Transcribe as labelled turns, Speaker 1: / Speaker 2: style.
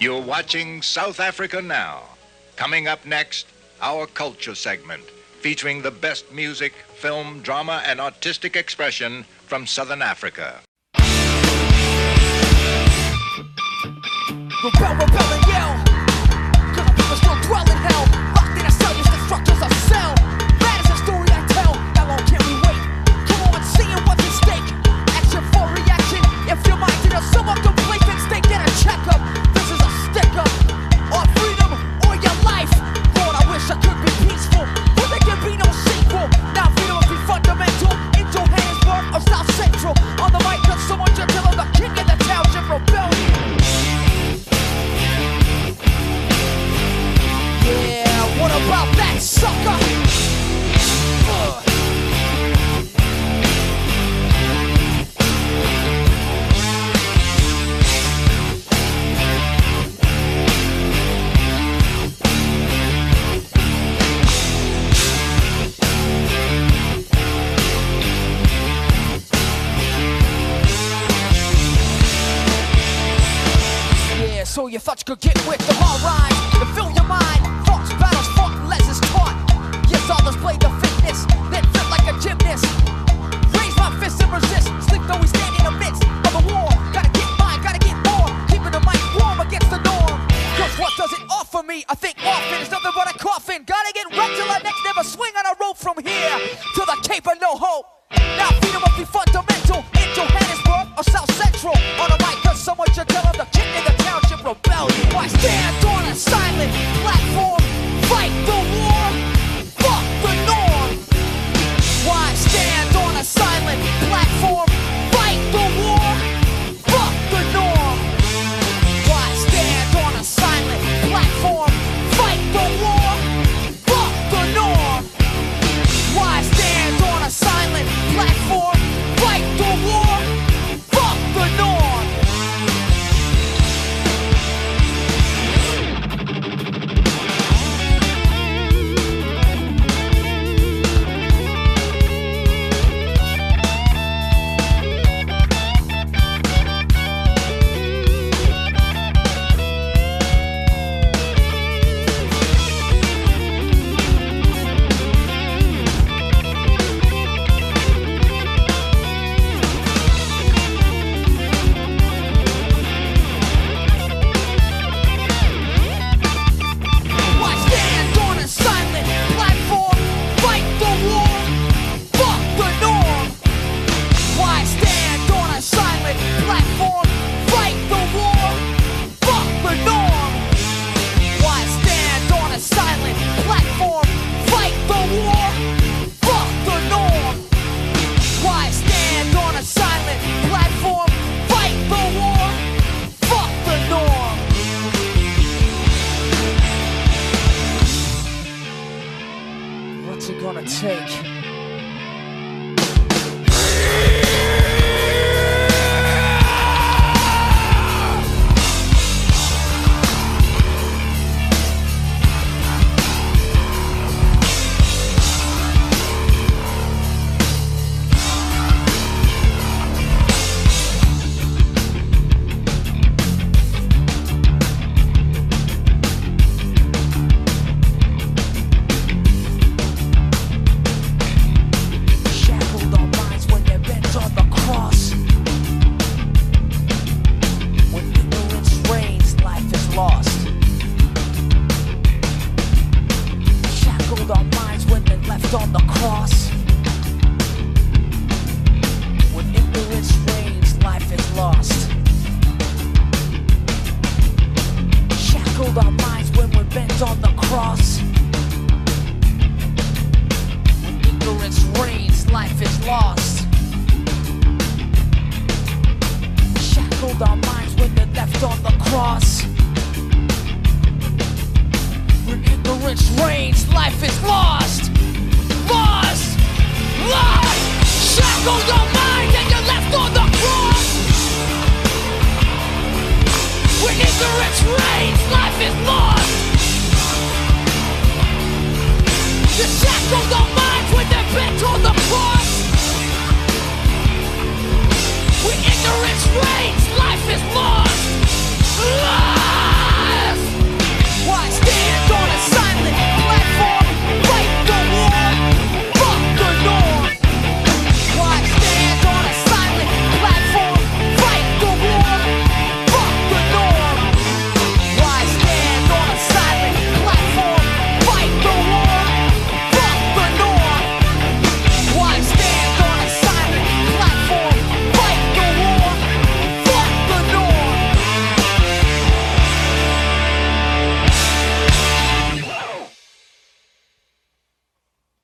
Speaker 1: You're watching South Africa Now. Coming up next, our culture segment, featuring the best music, film, drama, and artistic expression from Southern Africa.
Speaker 2: Rebel, rebel, and yell. Cause our people still dwell in hell. Locked in a cell, use the structures of cell. That is the story I tell. How long can we wait? Come on, seeing what's at stake. Action for reaction. If your mind did a sum up the plate, then stay, get a checkup. This is a stick-up. Or freedom, or your life. Lord, I wish I could be peaceful, but there can be no sequel. Now freedom must be fundamental. In Johannesburg or South Central. On the mic, cause someone just tell them the king of the township rebellion. Yeah, what about that sucker? Yeah, so you thought you could get with the hard rhymes to fill your mind. Thoughts, battles, fought, lessons taught. Yes, all display the fitness, then fit like a gymnast. Raise my fist and resist. Sleep though we stand in the midst of a war. Gotta get mine, gotta get more. Keeping the mic warm against the norm. Cause what does it offer me? I think often is nothing but a coffin. Gotta get wrecked till I next never swing on a rope from here to the Cape of No Hope. Now freedom must be fundamental. In Johannesburg or South Central. On the mic, cause someone should tell them the king of the township rebellion. Why stand on a silent platform? Fight the war, fuck the norm. Why stand on a silent platform? Fight the war, fuck the norm. Why stand on a silent platform? Fight the war, fuck the norm. Why stand on a silent platform? Fight the war, fuck the norm. Why stand on a silent platform? Fight the war, fuck the norm. Why stand on a silent platform? Fight the war, fuck the norm. Why stand on a silent platform? Fight the war, fuck the norm. Why stand on a silent platform? Fight the war, fuck the norm. What's it gonna take? Shackled our minds when they're bent on the cross. When ignorance reigns, life is lost. Shackled our minds when they're left on the cross. When ignorance reigns, life is lost. Shackled our minds when we're bent on the cross. When ignorance reigns, life is lost. Shackled our minds when they're left on the cross. When ignorance reigns, life is lost. Lost! Lost! Shackled your mind and you're left on the cross. When ignorance reigns, life is lost. You shackled our minds when they're bent on the cross. When ignorance reigns, life is lost.